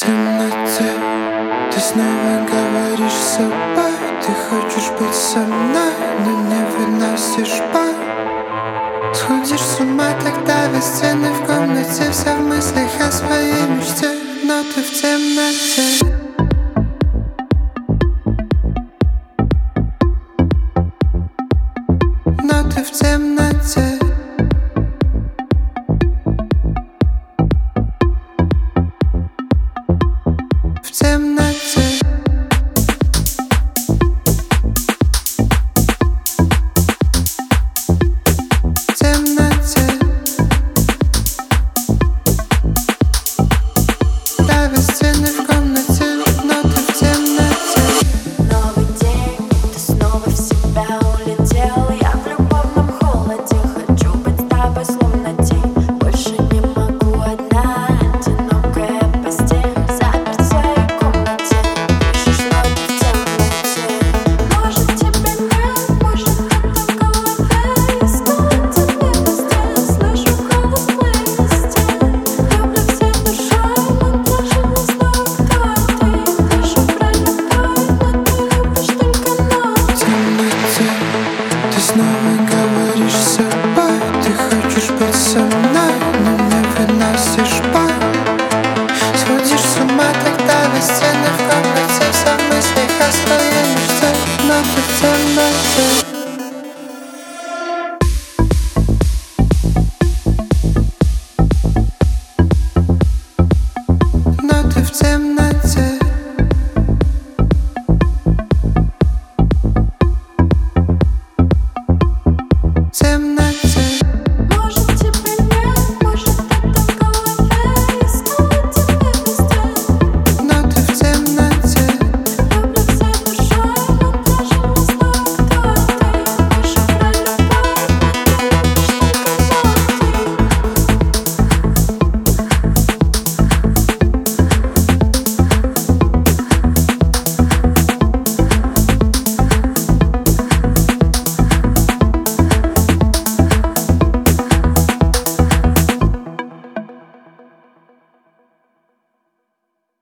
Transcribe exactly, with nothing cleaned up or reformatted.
темноте ты снова говоришь с собой. Ты хочешь быть со мной, но не выносишь боль. Сходишь с ума тогда, весь стены в комнате, вся в мыслях о своей мечте, но ты в темноте. Но ты в темноте. В темноте. В темноте. Давят стены в комнате, но ты в темноте. Новый день, ты снова в себя улетел. Я в любовном холоде, хочу быть с тобой словно тень. Больше не могу одна, одинокая постель. Заперт в своей комнате, пишешь ноты в темноте. Может тебе нет, может это в голове. Снова тебе постель, слышу голос плейлисте. Люблю всей душой, но даже не знаю, кто ты. Пишу про любовь, но ты любишь только ночь. В темноте ты снова говоришь с собой. Ты хочешь быть со мной, но не выносишь боль. Сходишь с ума тогда, весь стены в комнате, вся в мыслях о своей мечте, но ты в темноте. Но ты в темноте.